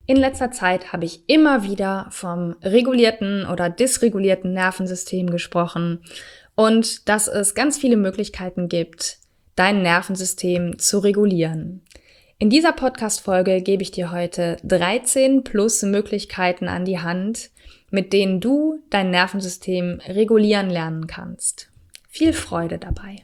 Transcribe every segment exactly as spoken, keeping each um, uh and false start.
In letzter Zeit habe ich immer wieder vom regulierten oder dysregulierten Nervensystem gesprochen und dass es ganz viele Möglichkeiten gibt, dein Nervensystem zu regulieren. In dieser Podcast-Folge gebe ich dir heute dreizehn plus Möglichkeiten an die Hand, mit denen du dein Nervensystem regulieren lernen kannst. Viel Freude dabei!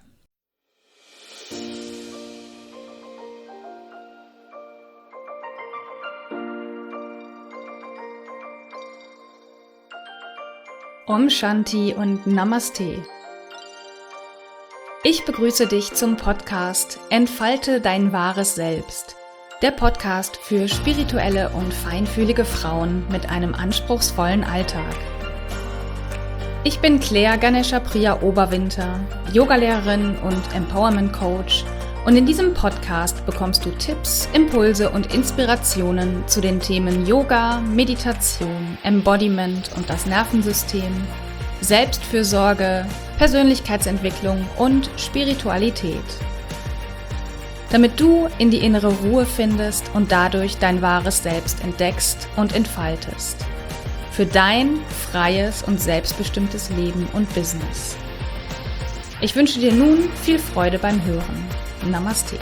Om Shanti und Namaste. Ich begrüße dich zum Podcast Entfalte dein wahres Selbst. Der Podcast für spirituelle und feinfühlige Frauen mit einem anspruchsvollen Alltag. Ich bin Claire Ganesha Priya Oberwinter, Yogalehrerin und Empowerment Coach, und in diesem Podcast bekommst du Tipps, Impulse und Inspirationen zu den Themen Yoga, Meditation, Embodiment und das Nervensystem, Selbstfürsorge, Persönlichkeitsentwicklung und Spiritualität. Damit du in die innere Ruhe findest und dadurch dein wahres Selbst entdeckst und entfaltest. Für dein freies und selbstbestimmtes Leben und Business. Ich wünsche dir nun viel Freude beim Hören. Namaste.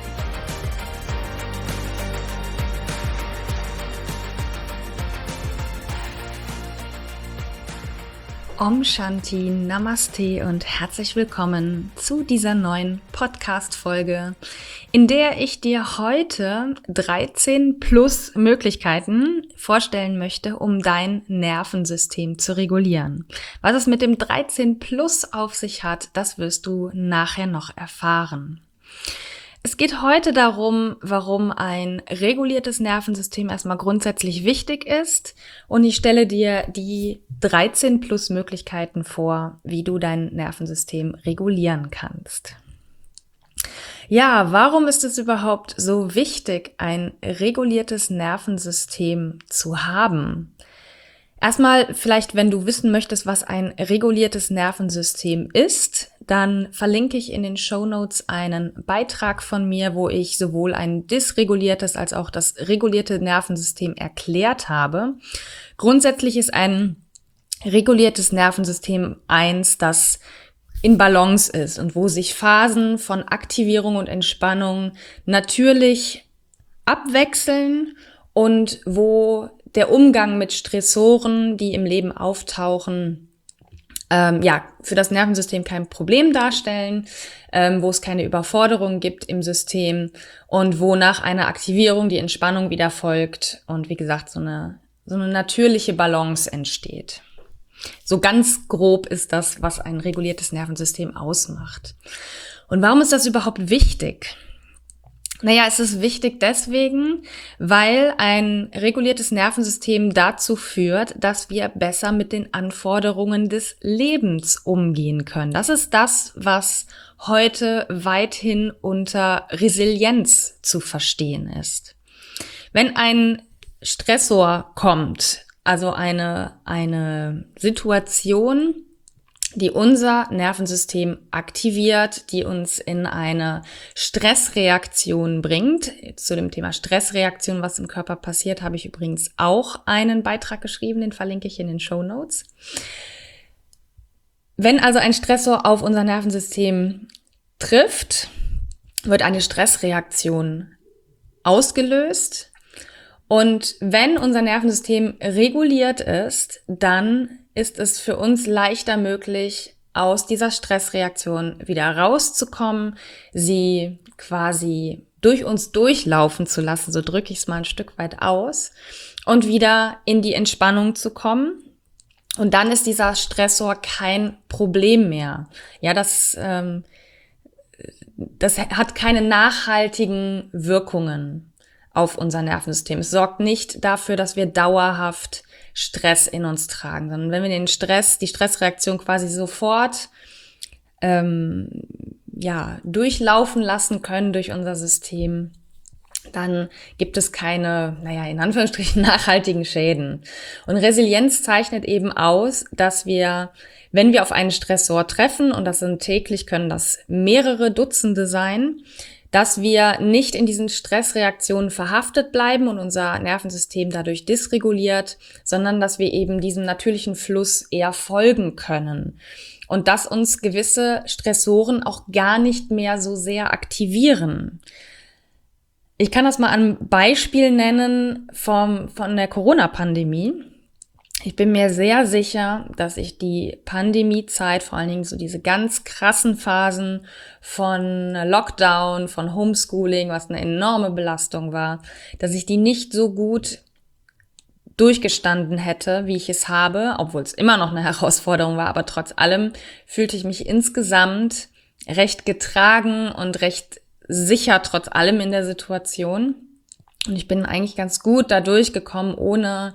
Om Shanti, Namaste und herzlich willkommen zu dieser neuen Podcast-Folge, in der ich dir heute dreizehn plus Möglichkeiten vorstellen möchte, um dein Nervensystem zu regulieren. Was es mit dem dreizehn plus auf sich hat, das wirst du nachher noch erfahren. Es geht heute darum, warum ein reguliertes Nervensystem erstmal grundsätzlich wichtig ist, und ich stelle dir die dreizehn plus Möglichkeiten vor, wie du dein Nervensystem regulieren kannst. Ja, warum ist es überhaupt so wichtig, ein reguliertes Nervensystem zu haben? Erstmal vielleicht, wenn du wissen möchtest, was ein reguliertes Nervensystem ist, dann verlinke ich in den Shownotes einen Beitrag von mir, wo ich sowohl ein dysreguliertes als auch das regulierte Nervensystem erklärt habe. Grundsätzlich ist ein reguliertes Nervensystem eins, das in Balance ist und wo sich Phasen von Aktivierung und Entspannung natürlich abwechseln und wo der Umgang mit Stressoren, die im Leben auftauchen, ähm, ja, für das Nervensystem kein Problem darstellen, ähm, wo es keine Überforderung gibt im System und wo nach einer Aktivierung die Entspannung wieder folgt und wie gesagt so eine, so eine natürliche Balance entsteht. So ganz grob ist das, was ein reguliertes Nervensystem ausmacht. Und warum ist das überhaupt wichtig? Naja, es ist wichtig deswegen, weil ein reguliertes Nervensystem dazu führt, dass wir besser mit den Anforderungen des Lebens umgehen können. Das ist das, was heute weithin unter Resilienz zu verstehen ist. Wenn ein Stressor kommt, also eine, eine Situation, die unser Nervensystem aktiviert, die uns in eine Stressreaktion bringt. Zu dem Thema Stressreaktion, was im Körper passiert, habe ich übrigens auch einen Beitrag geschrieben, den verlinke ich in den Shownotes. Wenn also ein Stressor auf unser Nervensystem trifft, wird eine Stressreaktion ausgelöst. Und wenn unser Nervensystem reguliert ist, dann ist es für uns leichter möglich, aus dieser Stressreaktion wieder rauszukommen, sie quasi durch uns durchlaufen zu lassen, so drücke ich es mal ein Stück weit aus, und wieder in die Entspannung zu kommen. Und dann ist dieser Stressor kein Problem mehr. Ja, das, ähm, das hat keine nachhaltigen Wirkungen auf unser Nervensystem. Es sorgt nicht dafür, dass wir dauerhaft Stress in uns tragen, sondern wenn wir den Stress, die Stressreaktion quasi sofort ähm, ja durchlaufen lassen können durch unser System, dann gibt es keine, naja, in Anführungsstrichen nachhaltigen Schäden. Und Resilienz zeichnet eben aus, dass wir, wenn wir auf einen Stressor treffen, und das sind täglich, können das mehrere Dutzende sein, dass wir nicht in diesen Stressreaktionen verhaftet bleiben und unser Nervensystem dadurch dysreguliert, sondern dass wir eben diesem natürlichen Fluss eher folgen können und dass uns gewisse Stressoren auch gar nicht mehr so sehr aktivieren. Ich kann das mal an Beispiel nennen vom, von der Corona-Pandemie. Ich bin mir sehr sicher, dass ich die Pandemiezeit, vor allen Dingen so diese ganz krassen Phasen von Lockdown, von Homeschooling, was eine enorme Belastung war, dass ich die nicht so gut durchgestanden hätte, wie ich es habe, obwohl es immer noch eine Herausforderung war, aber trotz allem fühlte ich mich insgesamt recht getragen und recht sicher trotz allem in der Situation. Und ich bin eigentlich ganz gut da durchgekommen, ohne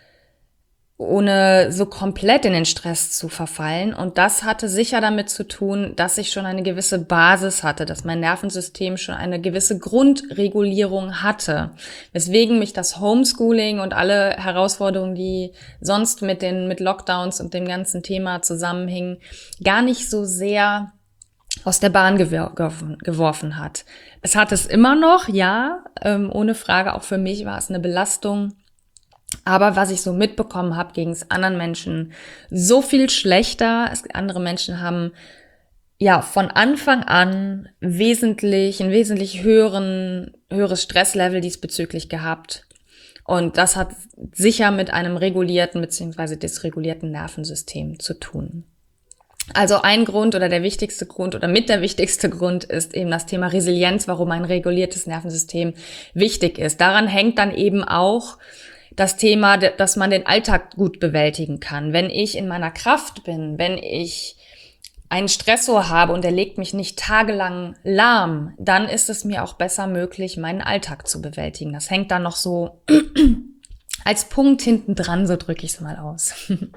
ohne so komplett in den Stress zu verfallen. Und das hatte sicher damit zu tun, dass ich schon eine gewisse Basis hatte, dass mein Nervensystem schon eine gewisse Grundregulierung hatte. Weswegen mich das Homeschooling und alle Herausforderungen, die sonst mit den mit Lockdowns und dem ganzen Thema zusammenhingen, gar nicht so sehr aus der Bahn gewor- geworfen hat. Es hat es immer noch, ja, ähm, ohne Frage, auch für mich war es eine Belastung. Aber was ich so mitbekommen habe, ging es anderen Menschen so viel schlechter. Es, andere Menschen haben ja von Anfang an wesentlich, ein wesentlich höheren, höheres Stresslevel diesbezüglich gehabt. Und das hat sicher mit einem regulierten bzw. dysregulierten Nervensystem zu tun. Also ein Grund oder der wichtigste Grund oder mit der wichtigste Grund ist eben das Thema Resilienz, warum ein reguliertes Nervensystem wichtig ist. Daran hängt dann eben auch das Thema, dass man den Alltag gut bewältigen kann. Wenn ich in meiner Kraft bin, wenn ich einen Stressor habe und der legt mich nicht tagelang lahm, dann ist es mir auch besser möglich, meinen Alltag zu bewältigen. Das hängt dann noch so als Punkt hinten dran, so drücke ich es mal aus.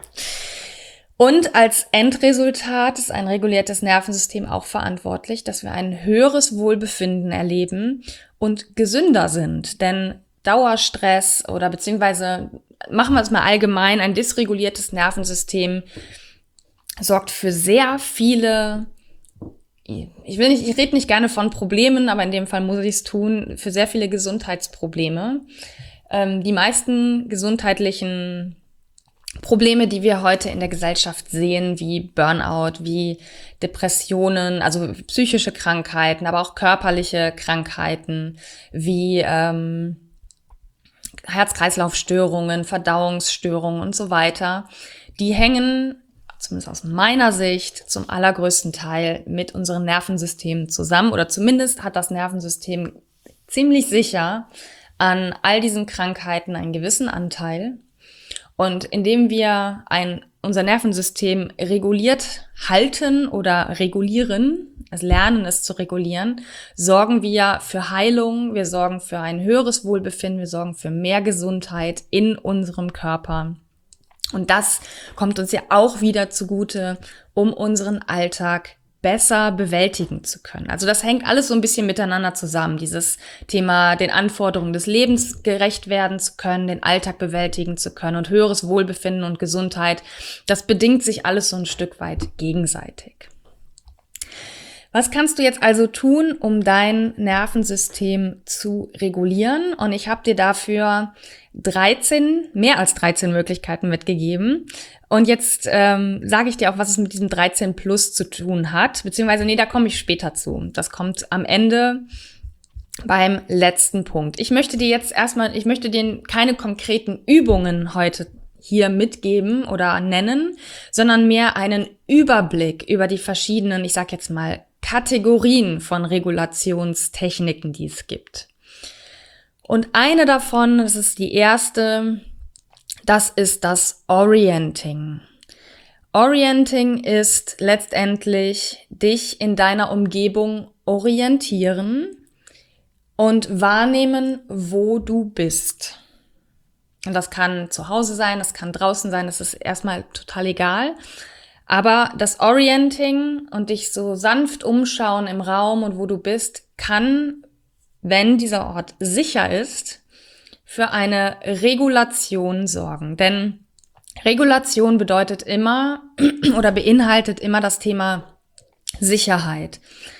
Und als Endresultat ist ein reguliertes Nervensystem auch verantwortlich, dass wir ein höheres Wohlbefinden erleben und gesünder sind. Denn Dauerstress oder beziehungsweise machen wir es mal allgemein, ein dysreguliertes Nervensystem sorgt für sehr viele, ich will nicht, ich rede nicht gerne von Problemen, aber in dem Fall muss ich es tun, für sehr viele Gesundheitsprobleme. Ähm, die meisten gesundheitlichen Probleme, die wir heute in der Gesellschaft sehen, wie Burnout, wie Depressionen, also psychische Krankheiten, aber auch körperliche Krankheiten, wie ähm, Herz-Kreislauf-Störungen, Verdauungsstörungen und so weiter, die hängen, zumindest aus meiner Sicht, zum allergrößten Teil mit unseren Nervensystemen zusammen. Oder zumindest hat das Nervensystem ziemlich sicher an all diesen Krankheiten einen gewissen Anteil. Und indem wir ein, unser Nervensystem reguliert halten oder regulieren, also lernen es zu regulieren, sorgen wir für Heilung, wir sorgen für ein höheres Wohlbefinden, wir sorgen für mehr Gesundheit in unserem Körper. Und das kommt uns ja auch wieder zugute, um unseren Alltag besser bewältigen zu können. Also das hängt alles so ein bisschen miteinander zusammen. Dieses Thema, den Anforderungen des Lebens gerecht werden zu können, den Alltag bewältigen zu können und höheres Wohlbefinden und Gesundheit, das bedingt sich alles so ein Stück weit gegenseitig. Was kannst du jetzt also tun, um dein Nervensystem zu regulieren? Und ich habe dir dafür dreizehn, mehr als dreizehn Möglichkeiten mitgegeben. Und jetzt ähm, sage ich dir auch, was es mit diesem dreizehn Plus zu tun hat. Beziehungsweise, nee, da komme ich später zu. Das kommt am Ende beim letzten Punkt. Ich möchte dir jetzt erstmal, ich möchte dir keine konkreten Übungen heute hier mitgeben oder nennen, sondern mehr einen Überblick über die verschiedenen, ich sag jetzt mal, Kategorien von Regulationstechniken, die es gibt. Und eine davon, das ist die erste, das ist das Orienting. Orienting ist letztendlich dich in deiner Umgebung orientieren und wahrnehmen, wo du bist. Und das kann zu Hause sein, das kann draußen sein, das ist erstmal total egal. Aber das Orienting und dich so sanft umschauen im Raum und wo du bist, kann, wenn dieser Ort sicher ist, für eine Regulation sorgen. Denn Regulation bedeutet immer oder beinhaltet immer das Thema Sicherheit.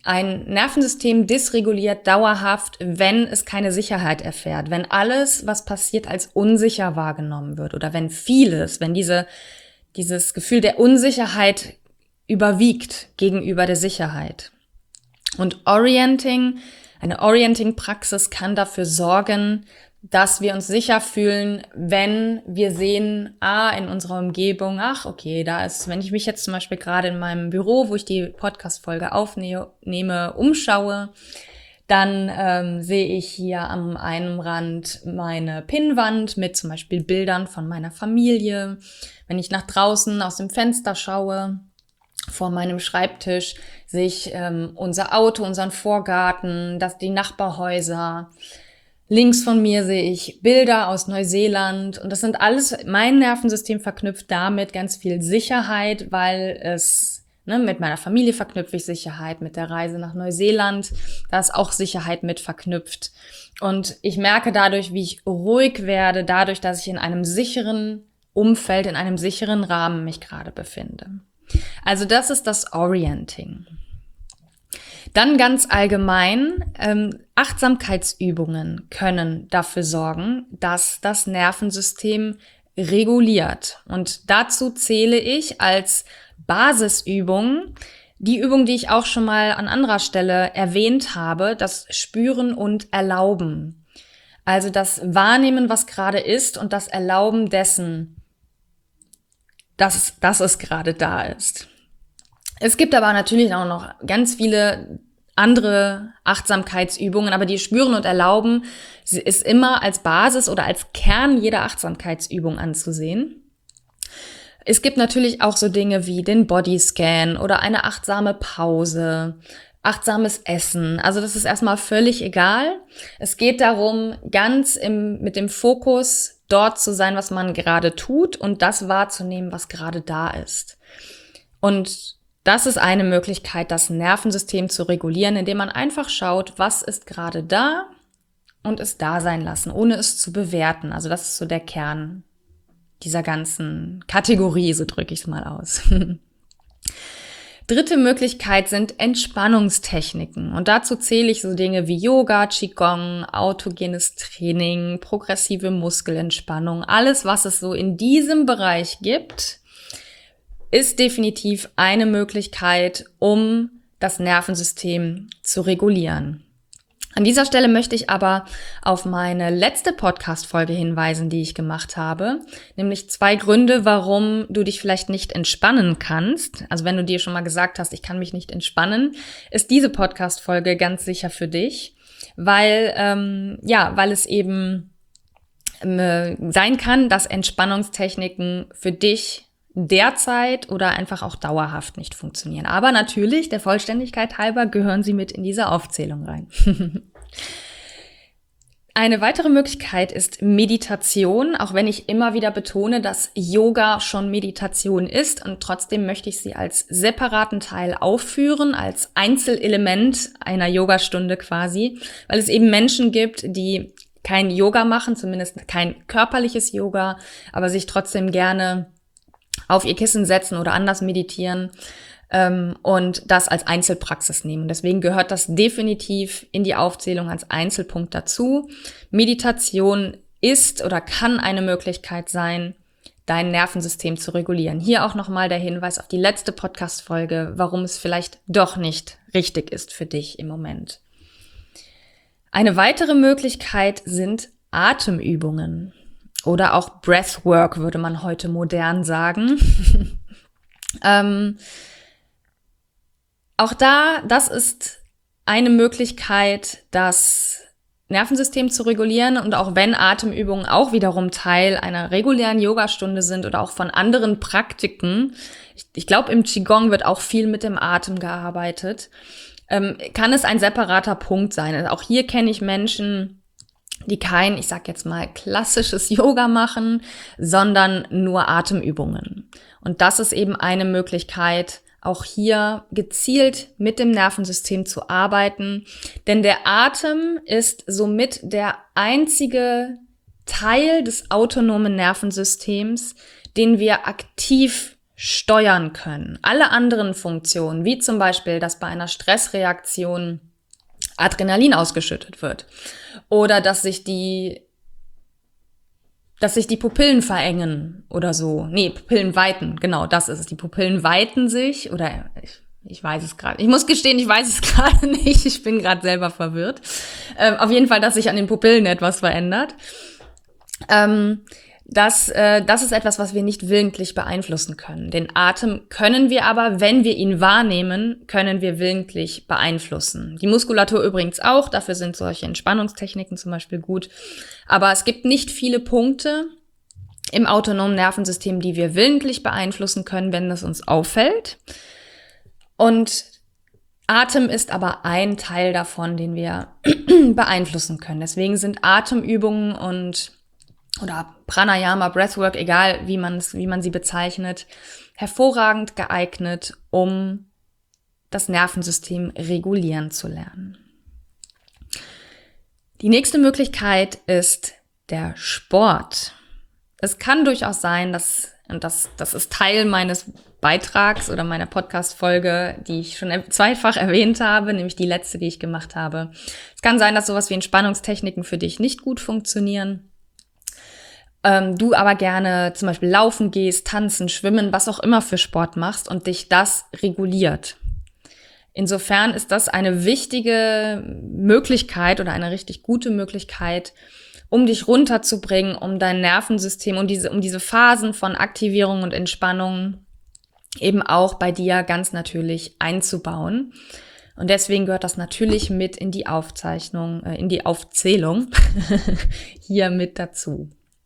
ein Nervensystem dysreguliert dauerhaft, wenn es keine Sicherheit erfährt, wenn alles, was passiert, als unsicher wahrgenommen wird oder wenn vieles, wenn diese, dieses Gefühl der Unsicherheit überwiegt gegenüber der Sicherheit. Und Orienting, eine Orienting-Praxis kann dafür sorgen, dass wir uns sicher fühlen, wenn wir sehen, ah, in unserer Umgebung, ach, okay, da ist, wenn ich mich jetzt zum Beispiel gerade in meinem Büro, wo ich die Podcast-Folge aufnehme, umschaue, dann ähm, sehe ich hier am einen Rand meine Pinnwand mit zum Beispiel Bildern von meiner Familie. Wenn ich nach draußen aus dem Fenster schaue, vor meinem Schreibtisch, sehe ich ähm, unser Auto, unseren Vorgarten, das, die Nachbarhäuser. Links von mir sehe ich Bilder aus Neuseeland und das sind alles, mein Nervensystem verknüpft damit ganz viel Sicherheit, weil es, ne, mit meiner Familie verknüpfe ich Sicherheit, mit der Reise nach Neuseeland, da ist auch Sicherheit mit verknüpft. Und ich merke dadurch, wie ich ruhig werde, dadurch, dass ich in einem sicheren Umfeld, in einem sicheren Rahmen mich gerade befinde. Also das ist das Orienting. Dann ganz allgemein, ähm, Achtsamkeitsübungen können dafür sorgen, dass das Nervensystem reguliert. Und dazu zähle ich als Basisübung die Übung, die ich auch schon mal an anderer Stelle erwähnt habe, das Spüren und Erlauben. Also das Wahrnehmen, was gerade ist und das Erlauben dessen, dass, dass es gerade da ist. Es gibt aber natürlich auch noch ganz viele andere Achtsamkeitsübungen, aber die Spüren und Erlauben ist immer als Basis oder als Kern jeder Achtsamkeitsübung anzusehen. Es gibt natürlich auch so Dinge wie den Bodyscan oder eine achtsame Pause, achtsames Essen. Also das ist erstmal völlig egal. Es geht darum, ganz im, mit dem Fokus dort zu sein, was man gerade tut und das wahrzunehmen, was gerade da ist. Und das ist eine Möglichkeit, das Nervensystem zu regulieren, indem man einfach schaut, was ist gerade da und es da sein lassen, ohne es zu bewerten. Also das ist so der Kern dieser ganzen Kategorie, so drücke ich es mal aus. Dritte Möglichkeit sind Entspannungstechniken. Und dazu zähle ich so Dinge wie Yoga, Qigong, autogenes Training, progressive Muskelentspannung. Alles, was es so in diesem Bereich gibt, ist definitiv eine Möglichkeit, um das Nervensystem zu regulieren. An dieser Stelle möchte ich aber auf meine letzte Podcast-Folge hinweisen, die ich gemacht habe, nämlich zwei Gründe, warum du dich vielleicht nicht entspannen kannst. Also wenn du dir schon mal gesagt hast, ich kann mich nicht entspannen, ist diese Podcast-Folge ganz sicher für dich, weil ähm, ja, weil es eben äh, sein kann, dass Entspannungstechniken für dich derzeit oder einfach auch dauerhaft nicht funktionieren. Aber natürlich, der Vollständigkeit halber, gehören sie mit in diese Aufzählung rein. Eine weitere Möglichkeit ist Meditation, auch wenn ich immer wieder betone, dass Yoga schon Meditation ist und trotzdem möchte ich sie als separaten Teil aufführen, als Einzelelement einer Yogastunde quasi, weil es eben Menschen gibt, die kein Yoga machen, zumindest kein körperliches Yoga, aber sich trotzdem gerne auf ihr Kissen setzen oder anders meditieren ähm, und das als Einzelpraxis nehmen. Deswegen gehört das definitiv in die Aufzählung als Einzelpunkt dazu. Meditation ist oder kann eine Möglichkeit sein, dein Nervensystem zu regulieren. Hier auch nochmal der Hinweis auf die letzte Podcast-Folge, warum es vielleicht doch nicht richtig ist für dich im Moment. Eine weitere Möglichkeit sind Atemübungen. Oder auch Breathwork, würde man heute modern sagen. ähm, auch da, das ist eine Möglichkeit, das Nervensystem zu regulieren. Und auch wenn Atemübungen auch wiederum Teil einer regulären Yogastunde sind oder auch von anderen Praktiken, ich, ich glaube, im Qigong wird auch viel mit dem Atem gearbeitet, ähm, kann es ein separater Punkt sein. Also auch hier kenne ich Menschen, die kein, ich sag jetzt mal, klassisches Yoga machen, sondern nur Atemübungen. Und das ist eben eine Möglichkeit, auch hier gezielt mit dem Nervensystem zu arbeiten. Denn der Atem ist somit der einzige Teil des autonomen Nervensystems, den wir aktiv steuern können. Alle anderen Funktionen, wie zum Beispiel, dass bei einer Stressreaktion Adrenalin ausgeschüttet wird oder dass sich die dass sich die Pupillen verengen oder so. Nee, Pupillen weiten, genau, das ist es. Die Pupillen weiten sich oder ich, ich weiß es gerade. Ich muss gestehen, ich weiß es gerade nicht. Ich bin gerade selber verwirrt. Ähm, auf jeden Fall, dass sich an den Pupillen etwas verändert. Ähm, Das, äh, das ist etwas, was wir nicht willentlich beeinflussen können. Den Atem können wir aber, wenn wir ihn wahrnehmen, können wir willentlich beeinflussen. Die Muskulatur übrigens auch, dafür sind solche Entspannungstechniken zum Beispiel gut. Aber es gibt nicht viele Punkte im autonomen Nervensystem, die wir willentlich beeinflussen können, wenn es uns auffällt. Und Atem ist aber ein Teil davon, den wir beeinflussen können. Deswegen sind Atemübungen und oder Pranayama, Breathwork, egal wie man es, wie man sie bezeichnet, hervorragend geeignet, um das Nervensystem regulieren zu lernen. Die nächste Möglichkeit ist der Sport. Es kann durchaus sein, dass, und das, das ist Teil meines Beitrags oder meiner Podcast-Folge, die ich schon zweifach erwähnt habe, nämlich die letzte, die ich gemacht habe. Es kann sein, dass sowas wie Entspannungstechniken für dich nicht gut funktionieren. Ähm, du aber gerne zum Beispiel laufen gehst, tanzen, schwimmen, was auch immer für Sport machst und dich das reguliert. Insofern ist das eine wichtige Möglichkeit oder eine richtig gute Möglichkeit, um dich runterzubringen, um dein Nervensystem, um diese, um diese Phasen von Aktivierung und Entspannung eben auch bei dir ganz natürlich einzubauen. Und deswegen gehört das natürlich mit in die Aufzeichnung, äh, in die Aufzählung hier mit dazu.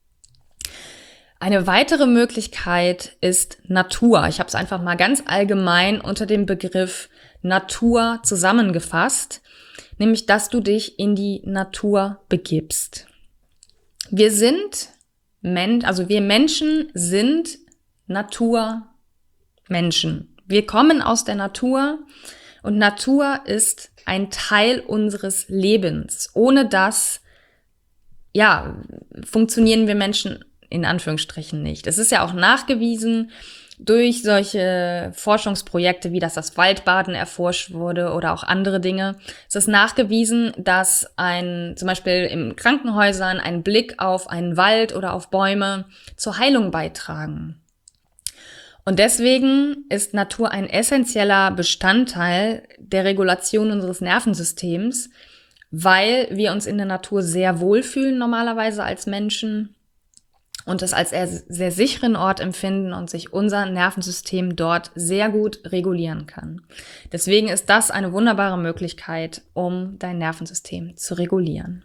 Eine weitere Möglichkeit ist Natur. Ich habe es einfach mal ganz allgemein unter dem Begriff Natur zusammengefasst, nämlich dass du dich in die Natur begibst. Wir sind, Men- also wir Menschen sind Naturmenschen. Wir kommen aus der Natur und Natur ist ein Teil unseres Lebens. Ohne das, ja, funktionieren wir Menschen in Anführungsstrichen nicht. Es ist ja auch nachgewiesen durch solche Forschungsprojekte, wie dass das Waldbaden erforscht wurde oder auch andere Dinge. Es ist nachgewiesen, dass ein, zum Beispiel in Krankenhäusern, ein Blick auf einen Wald oder auf Bäume zur Heilung beitragen. Und deswegen ist Natur ein essentieller Bestandteil der Regulation unseres Nervensystems, weil wir uns in der Natur sehr wohlfühlen normalerweise als Menschen und es als sehr, sehr sicheren Ort empfinden und sich unser Nervensystem dort sehr gut regulieren kann. Deswegen ist das eine wunderbare Möglichkeit, um dein Nervensystem zu regulieren.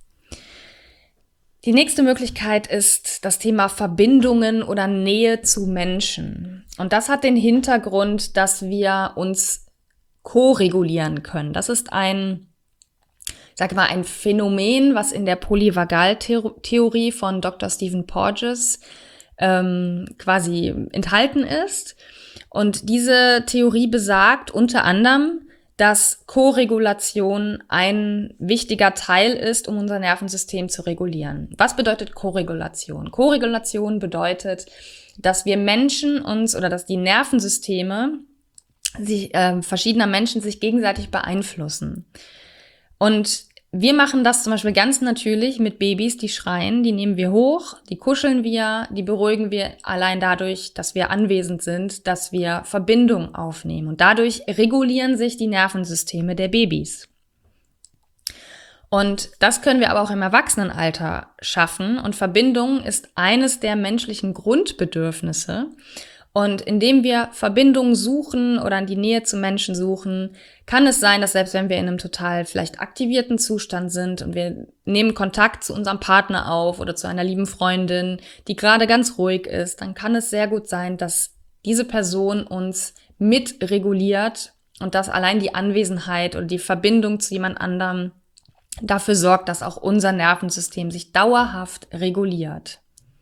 Die nächste Möglichkeit ist das Thema Verbindungen oder Nähe zu Menschen. Und das hat den Hintergrund, dass wir uns ko-regulieren können. Das ist ein Ich sage mal, ein Phänomen, was in der Polyvagaltheorie von Doktor Stephen Porges ähm, quasi enthalten ist. Und diese Theorie besagt unter anderem, dass Koregulation ein wichtiger Teil ist, um unser Nervensystem zu regulieren. Was bedeutet Koregulation? Koregulation bedeutet, dass wir Menschen uns oder dass die Nervensysteme sich, äh, verschiedener Menschen sich gegenseitig beeinflussen. Und wir machen das zum Beispiel ganz natürlich mit Babys, die schreien, die nehmen wir hoch, die kuscheln wir, die beruhigen wir allein dadurch, dass wir anwesend sind, dass wir Verbindung aufnehmen. Und dadurch regulieren sich die Nervensysteme der Babys. Und das können wir aber auch im Erwachsenenalter schaffen. Und Verbindung ist eines der menschlichen Grundbedürfnisse. Und indem wir Verbindungen suchen oder in die Nähe zu Menschen suchen, kann es sein, dass selbst wenn wir in einem total vielleicht aktivierten Zustand sind und wir nehmen Kontakt zu unserem Partner auf oder zu einer lieben Freundin, die gerade ganz ruhig ist, dann kann es sehr gut sein, dass diese Person uns mitreguliert und dass allein die Anwesenheit oder die Verbindung zu jemand anderem dafür sorgt, dass auch unser Nervensystem sich dauerhaft reguliert.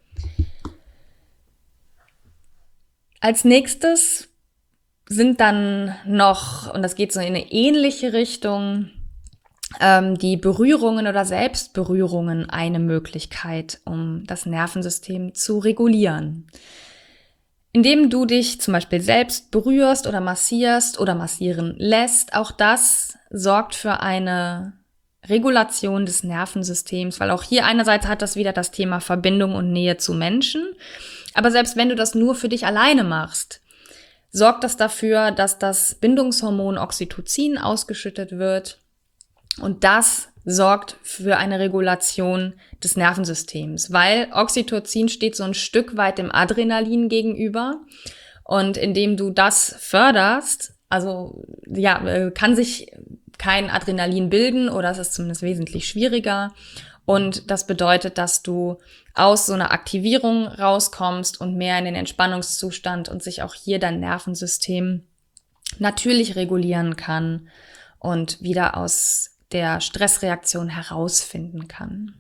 Als nächstes sind dann noch, und das geht so in eine ähnliche Richtung, ähm, die Berührungen oder Selbstberührungen eine Möglichkeit, um das Nervensystem zu regulieren. Indem du dich zum Beispiel selbst berührst oder massierst oder massieren lässt, auch das sorgt für eine Regulation des Nervensystems, weil auch hier einerseits hat das wieder das Thema Verbindung und Nähe zu Menschen, aber selbst wenn du das nur für dich alleine machst, sorgt das dafür, dass das Bindungshormon Oxytocin ausgeschüttet wird und das sorgt für eine Regulation des Nervensystems, weil Oxytocin steht so ein Stück weit dem Adrenalin gegenüber und indem du das förderst, also ja, kann sich kein Adrenalin bilden oder es ist zumindest wesentlich schwieriger und das bedeutet, dass du aus so einer Aktivierung rauskommst und mehr in den Entspannungszustand und sich auch hier dein Nervensystem natürlich regulieren kann und wieder aus der Stressreaktion herausfinden kann.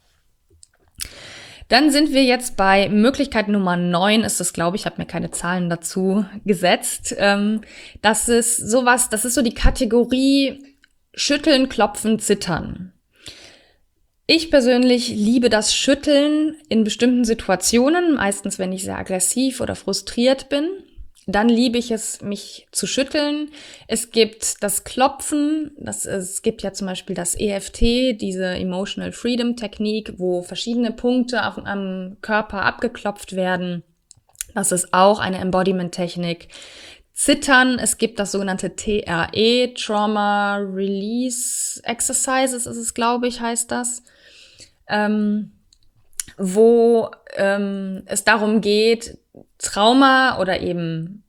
Dann sind wir jetzt bei Möglichkeit Nummer neun, ist es, glaube ich, ich habe mir keine Zahlen dazu gesetzt. Ähm, das ist sowas, das ist so die Kategorie Schütteln, Klopfen, Zittern. Ich persönlich liebe das Schütteln in bestimmten Situationen, meistens wenn ich sehr aggressiv oder frustriert bin. Dann liebe ich es, mich zu schütteln. Es gibt das Klopfen, das, es gibt ja zum Beispiel das E F T, diese Emotional Freedom Technik, wo verschiedene Punkte auf, am Körper abgeklopft werden. Das ist auch eine Embodiment-Technik. Zittern, es gibt das sogenannte T R E, Trauma Release Exercises ist es, glaube ich, heißt das, ähm, wo ähm, es darum geht, Trauma oder eben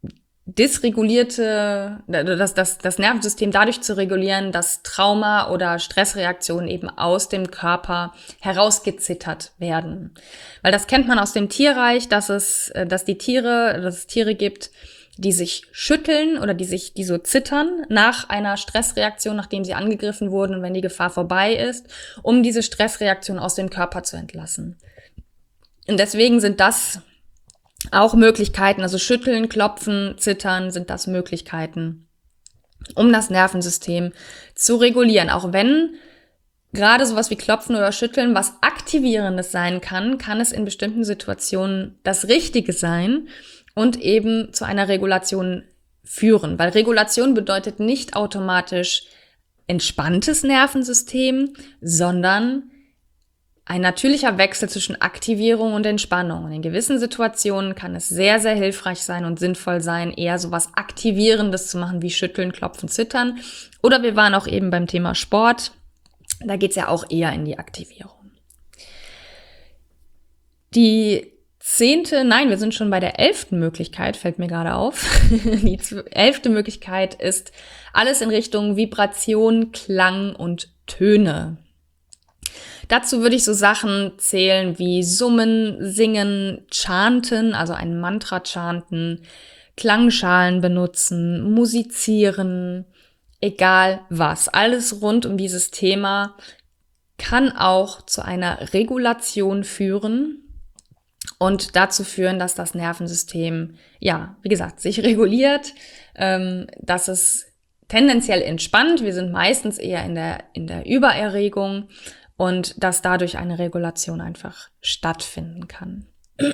dysregulierte, das, das, das Nervensystem dadurch zu regulieren, dass Trauma oder Stressreaktionen eben aus dem Körper herausgezittert werden. Weil das kennt man aus dem Tierreich, dass es, dass die Tiere, dass es Tiere gibt, die sich schütteln oder die sich, die so zittern nach einer Stressreaktion, nachdem sie angegriffen wurden und wenn die Gefahr vorbei ist, um diese Stressreaktion aus dem Körper zu entlassen. Und deswegen sind das auch Möglichkeiten, also schütteln, klopfen, zittern, sind das Möglichkeiten, um das Nervensystem zu regulieren. Auch wenn gerade sowas wie klopfen oder schütteln was Aktivierendes sein kann, kann es in bestimmten Situationen das Richtige sein und eben zu einer Regulation führen. Weil Regulation bedeutet nicht automatisch entspanntes Nervensystem, sondern ein natürlicher Wechsel zwischen Aktivierung und Entspannung. Und in gewissen Situationen kann es sehr, sehr hilfreich sein und sinnvoll sein, eher so was Aktivierendes zu machen, wie Schütteln, Klopfen, Zittern. Oder wir waren auch eben beim Thema Sport. Da geht's ja auch eher in die Aktivierung. Die zehnte, nein, wir sind schon bei der elften Möglichkeit, fällt mir gerade auf. Die elfte Möglichkeit ist alles in Richtung Vibration, Klang und Töne. Dazu würde ich so Sachen zählen wie Summen, Singen, Chanten, also ein Mantra chanten, Klangschalen benutzen, musizieren, egal was. Alles rund um dieses Thema kann auch zu einer Regulation führen und dazu führen, dass das Nervensystem, ja, wie gesagt, sich reguliert, ähm, dass es tendenziell entspannt. Wir sind meistens eher in der, in der Übererregung. Und dass dadurch eine Regulation einfach stattfinden kann.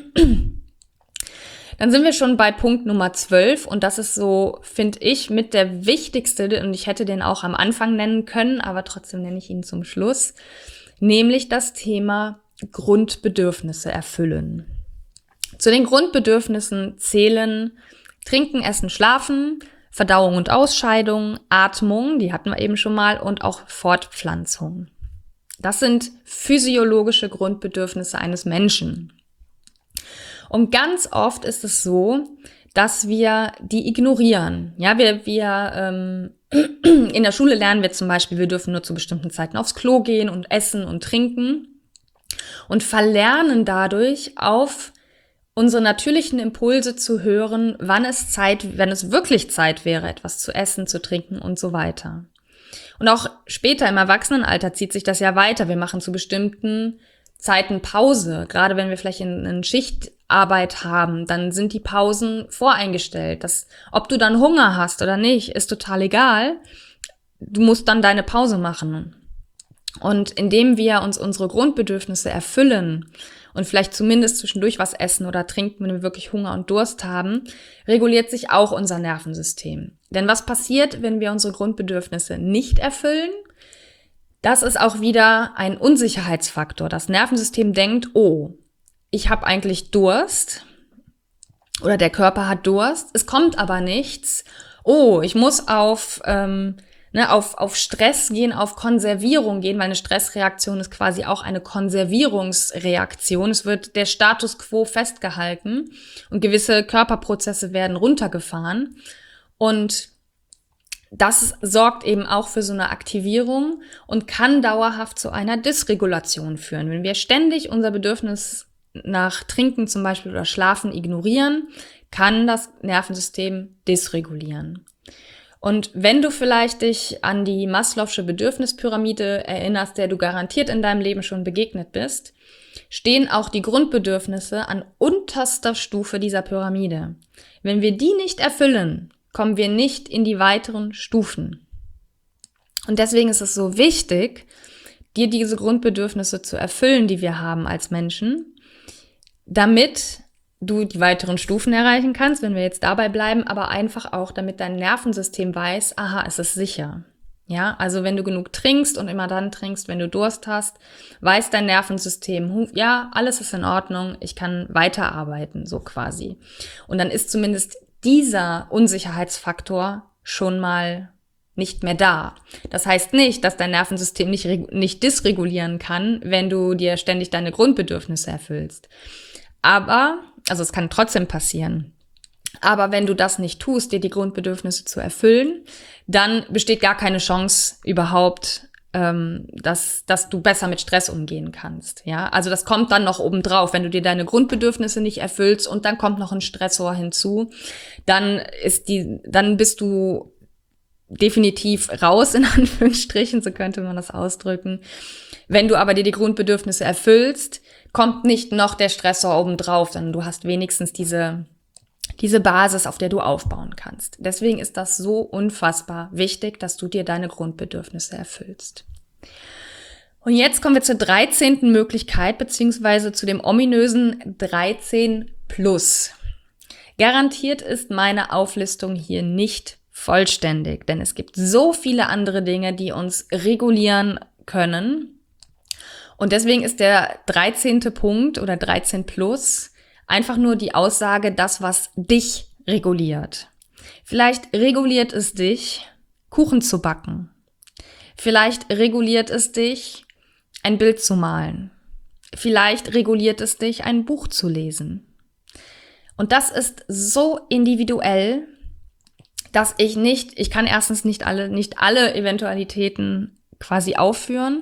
Dann sind wir schon bei Punkt Nummer zwölf und das ist so, finde ich, mit der wichtigste, und ich hätte den auch am Anfang nennen können, aber trotzdem nenne ich ihn zum Schluss, nämlich das Thema Grundbedürfnisse erfüllen. Zu den Grundbedürfnissen zählen Trinken, Essen, Schlafen, Verdauung und Ausscheidung, Atmung, die hatten wir eben schon mal, und auch Fortpflanzung. Das sind physiologische Grundbedürfnisse eines Menschen. Und ganz oft ist es so, dass wir die ignorieren. Ja, wir, wir ähm, in der Schule lernen wir zum Beispiel, wir dürfen nur zu bestimmten Zeiten aufs Klo gehen und essen und trinken und verlernen dadurch auf unsere natürlichen Impulse zu hören, wann es Zeit, wenn es wirklich Zeit wäre, etwas zu essen, zu trinken und so weiter. Und auch später im Erwachsenenalter zieht sich das ja weiter. Wir machen zu bestimmten Zeiten Pause. Gerade wenn wir vielleicht in, in Schichtarbeit haben, dann sind die Pausen voreingestellt. Das, ob du dann Hunger hast oder nicht, ist total egal. Du musst dann deine Pause machen. Und indem wir uns unsere Grundbedürfnisse erfüllen und vielleicht zumindest zwischendurch was essen oder trinken, wenn wir wirklich Hunger und Durst haben, reguliert sich auch unser Nervensystem. Denn was passiert, wenn wir unsere Grundbedürfnisse nicht erfüllen? Das ist auch wieder ein Unsicherheitsfaktor. Das Nervensystem denkt, oh, ich habe eigentlich Durst oder der Körper hat Durst, es kommt aber nichts. Oh, ich muss auf, ähm, ne, auf, auf Stress gehen, auf Konservierung gehen, weil eine Stressreaktion ist quasi auch eine Konservierungsreaktion. Es wird der Status quo festgehalten und gewisse Körperprozesse werden runtergefahren. Und das sorgt eben auch für so eine Aktivierung und kann dauerhaft zu einer Dysregulation führen. Wenn wir ständig unser Bedürfnis nach Trinken zum Beispiel oder Schlafen ignorieren, kann das Nervensystem dysregulieren. Und wenn du vielleicht dich an die Maslow'sche Bedürfnispyramide erinnerst, der du garantiert in deinem Leben schon begegnet bist, stehen auch die Grundbedürfnisse an unterster Stufe dieser Pyramide. Wenn wir die nicht erfüllen, kommen wir nicht in die weiteren Stufen. Und deswegen ist es so wichtig, dir diese Grundbedürfnisse zu erfüllen, die wir haben als Menschen, damit du die weiteren Stufen erreichen kannst, wenn wir jetzt dabei bleiben, aber einfach auch, damit dein Nervensystem weiß, aha, es ist sicher. Ja, also wenn du genug trinkst und immer dann trinkst, wenn du Durst hast, weiß dein Nervensystem, ja, alles ist in Ordnung, ich kann weiterarbeiten, so quasi. Und dann ist zumindest dieser Unsicherheitsfaktor schon mal nicht mehr da. Das heißt nicht, dass dein Nervensystem nicht, nicht dysregulieren kann, wenn du dir ständig deine Grundbedürfnisse erfüllst. Aber, also es kann trotzdem passieren, aber wenn du das nicht tust, dir die Grundbedürfnisse zu erfüllen, dann besteht gar keine Chance überhaupt, ähm, dass, dass du besser mit Stress umgehen kannst. Ja, also das kommt dann noch obendrauf, wenn du dir deine Grundbedürfnisse nicht erfüllst und dann kommt noch ein Stressor hinzu, dann ist die, dann bist du definitiv raus, in Anführungsstrichen, so könnte man das ausdrücken. Wenn du aber dir die Grundbedürfnisse erfüllst, kommt nicht noch der Stressor obendrauf, sondern du hast wenigstens diese, diese Basis, auf der du aufbauen kannst. Deswegen ist das so unfassbar wichtig, dass du dir deine Grundbedürfnisse erfüllst. Und jetzt kommen wir zur dreizehnten Möglichkeit, beziehungsweise zu dem ominösen dreizehn plus. Garantiert ist meine Auflistung hier nicht vollständig, denn es gibt so viele andere Dinge, die uns regulieren können. Und deswegen ist der dreizehnte Punkt oder dreizehn plus einfach nur die Aussage, das, was dich reguliert. Vielleicht reguliert es dich, Kuchen zu backen. Vielleicht reguliert es dich, ein Bild zu malen. Vielleicht reguliert es dich, ein Buch zu lesen. Und das ist so individuell, dass ich nicht, ich kann erstens nicht alle, nicht alle Eventualitäten quasi aufführen.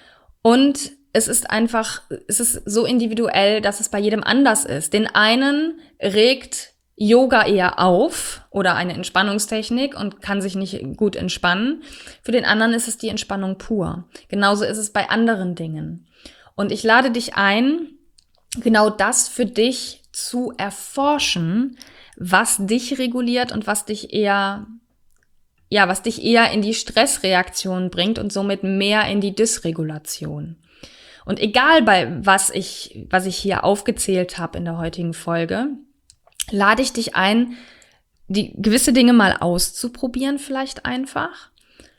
Und es ist einfach, es ist so individuell, dass es bei jedem anders ist. Den einen regt Yoga eher auf oder eine Entspannungstechnik und kann sich nicht gut entspannen. Für den anderen ist es die Entspannung pur. Genauso ist es bei anderen Dingen. Und ich lade dich ein, genau das für dich zu erforschen, was dich reguliert und was dich eher, ja, was dich eher in die Stressreaktion bringt und somit mehr in die Dysregulation. Und egal bei was ich, was ich hier aufgezählt habe in der heutigen Folge, lade ich dich ein, die gewisse Dinge mal auszuprobieren vielleicht einfach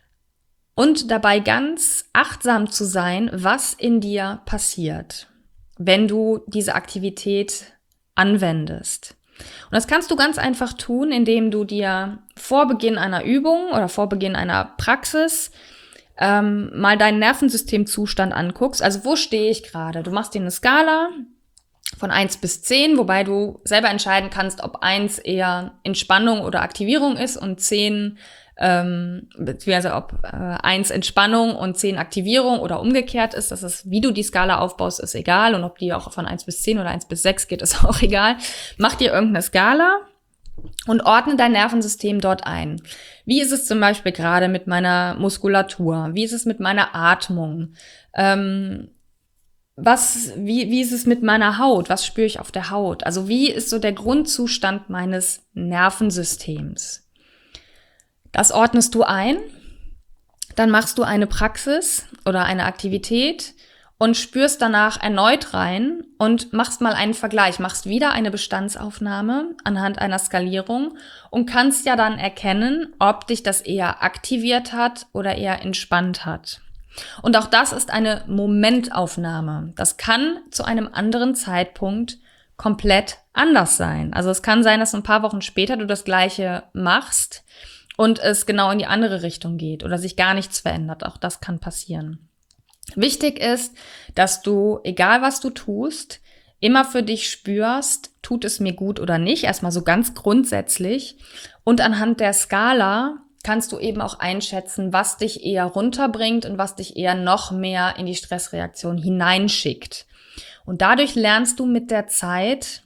und dabei ganz achtsam zu sein, was in dir passiert, wenn du diese Aktivität anwendest. Und das kannst du ganz einfach tun, indem du dir vor Beginn einer Übung oder vor Beginn einer Praxis ähm, mal deinen Nervensystemzustand anguckst. Also wo stehe ich gerade? Du machst dir eine Skala von eins bis zehn, wobei du selber entscheiden kannst, ob eins eher Entspannung oder Aktivierung ist und zehn, ähm, beziehungsweise ob äh, eins Entspannung und zehn Aktivierung oder umgekehrt ist. Das ist, wie du die Skala aufbaust, ist egal. Und ob die auch von eins bis zehn oder eins bis sechs geht, ist auch egal. Mach dir irgendeine Skala und ordne dein Nervensystem dort ein. Wie ist es zum Beispiel gerade mit meiner Muskulatur? Wie ist es mit meiner Atmung? Ähm, was, wie, wie ist es mit meiner Haut? Was spüre ich auf der Haut? Also wie ist so der Grundzustand meines Nervensystems? Das ordnest du ein, dann machst du eine Praxis oder eine Aktivität und spürst danach erneut rein und machst mal einen Vergleich, machst wieder eine Bestandsaufnahme anhand einer Skalierung und kannst ja dann erkennen, ob dich das eher aktiviert hat oder eher entspannt hat. Und auch das ist eine Momentaufnahme. Das kann zu einem anderen Zeitpunkt komplett anders sein. Also es kann sein, dass ein paar Wochen später du das Gleiche machst und es genau in die andere Richtung geht oder sich gar nichts verändert. Auch das kann passieren. Wichtig ist, dass du, egal was du tust, immer für dich spürst, tut es mir gut oder nicht, erstmal so ganz grundsätzlich. Und anhand der Skala kannst du eben auch einschätzen, was dich eher runterbringt und was dich eher noch mehr in die Stressreaktion hineinschickt. Und dadurch lernst du mit der Zeit,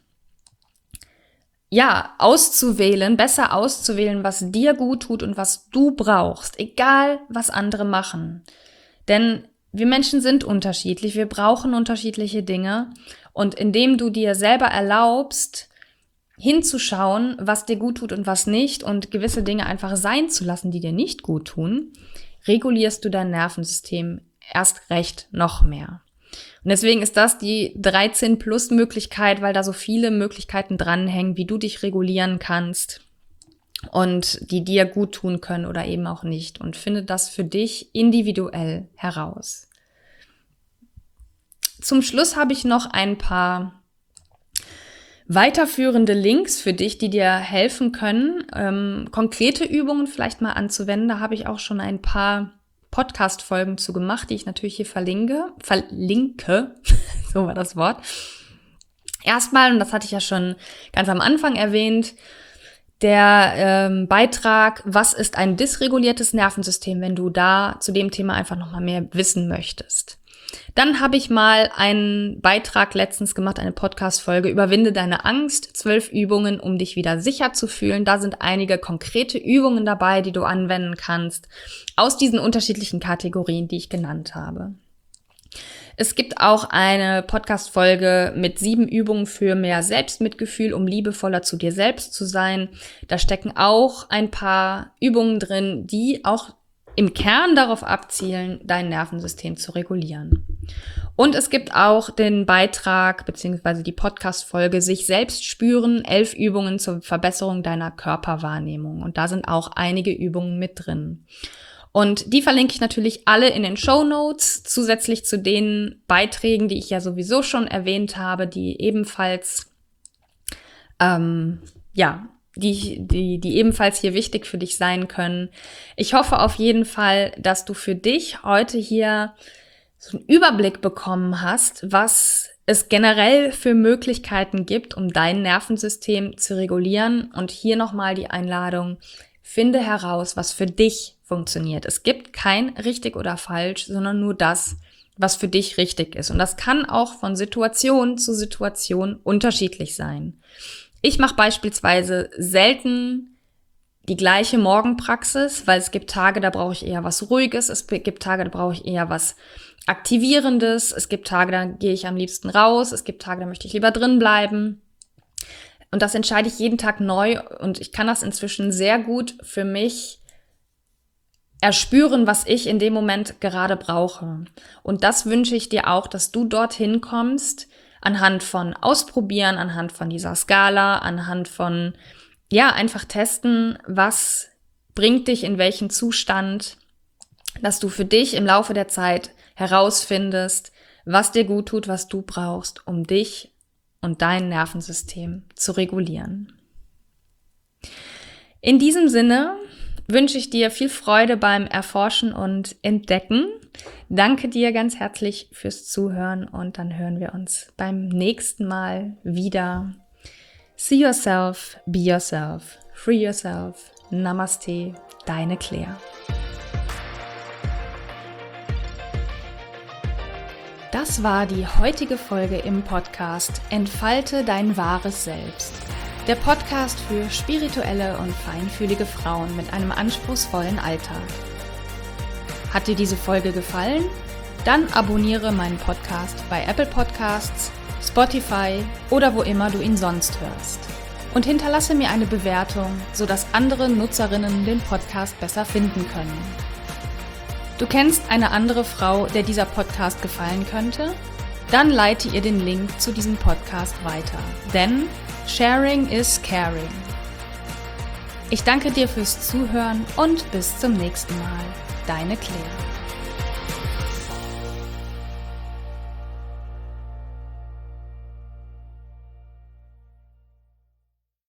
ja, auszuwählen, besser auszuwählen, was dir gut tut und was du brauchst, egal was andere machen. Denn wir Menschen sind unterschiedlich, wir brauchen unterschiedliche Dinge und indem du dir selber erlaubst, hinzuschauen, was dir gut tut und was nicht und gewisse Dinge einfach sein zu lassen, die dir nicht gut tun, regulierst du dein Nervensystem erst recht noch mehr. Und deswegen ist das die dreizehn Plus Möglichkeit, weil da so viele Möglichkeiten dranhängen, wie du dich regulieren kannst und die dir gut tun können oder eben auch nicht. Und finde das für dich individuell heraus. Zum Schluss habe ich noch ein paar weiterführende Links für dich, die dir helfen können, ähm, konkrete Übungen vielleicht mal anzuwenden. Da habe ich auch schon ein paar Podcast-Folgen zu gemacht, die ich natürlich hier verlinke. Verlinke, so war das Wort. Erstmal, und das hatte ich ja schon ganz am Anfang erwähnt, der ähm, Beitrag, was ist ein dysreguliertes Nervensystem, wenn du da zu dem Thema einfach nochmal mehr wissen möchtest. Dann habe ich mal einen Beitrag letztens gemacht, eine Podcast-Folge, Überwinde deine Angst, zwölf Übungen, um dich wieder sicher zu fühlen. Da sind einige konkrete Übungen dabei, die du anwenden kannst, aus diesen unterschiedlichen Kategorien, die ich genannt habe. Es gibt auch eine Podcast-Folge mit sieben Übungen für mehr Selbstmitgefühl, um liebevoller zu dir selbst zu sein. Da stecken auch ein paar Übungen drin, die auch im Kern darauf abzielen, dein Nervensystem zu regulieren. Und es gibt auch den Beitrag bzw. die Podcast-Folge Sich selbst spüren, elf Übungen zur Verbesserung deiner Körperwahrnehmung. Und da sind auch einige Übungen mit drin. Und die verlinke ich natürlich alle in den Shownotes, zusätzlich zu den Beiträgen, die ich ja sowieso schon erwähnt habe, die ebenfalls, ähm, ja, die, die, die ebenfalls hier wichtig für dich sein können. Ich hoffe auf jeden Fall, dass du für dich heute hier so einen Überblick bekommen hast, was es generell für Möglichkeiten gibt, um dein Nervensystem zu regulieren. Und hier nochmal die Einladung, finde heraus, was für dich funktioniert. Es gibt kein richtig oder falsch, sondern nur das, was für dich richtig ist. Und das kann auch von Situation zu Situation unterschiedlich sein. Ich mache beispielsweise selten die gleiche Morgenpraxis, weil es gibt Tage, da brauche ich eher was Ruhiges, es gibt Tage, da brauche ich eher was Aktivierendes, es gibt Tage, da gehe ich am liebsten raus, es gibt Tage, da möchte ich lieber drin bleiben. Und das entscheide ich jeden Tag neu und ich kann das inzwischen sehr gut für mich erspüren, was ich in dem Moment gerade brauche. Und das wünsche ich dir auch, dass du dorthin kommst, anhand von Ausprobieren, anhand von dieser Skala, anhand von, ja, einfach testen, was bringt dich in welchen Zustand, dass du für dich im Laufe der Zeit herausfindest, was dir gut tut, was du brauchst, um dich und dein Nervensystem zu regulieren. In diesem Sinne wünsche ich dir viel Freude beim Erforschen und Entdecken. Danke dir ganz herzlich fürs Zuhören und dann hören wir uns beim nächsten Mal wieder. See yourself, be yourself, free yourself. Namaste, deine Claire. Das war die heutige Folge im Podcast Entfalte dein wahres Selbst. Der Podcast für spirituelle und feinfühlige Frauen mit einem anspruchsvollen Alltag. Hat dir diese Folge gefallen? Dann abonniere meinen Podcast bei Apple Podcasts, Spotify oder wo immer du ihn sonst hörst. Und hinterlasse mir eine Bewertung, sodass andere Nutzerinnen den Podcast besser finden können. Du kennst eine andere Frau, der dieser Podcast gefallen könnte? Dann leite ihr den Link zu diesem Podcast weiter. Denn Sharing is Caring. Ich danke dir fürs Zuhören und bis zum nächsten Mal. Deine Claire.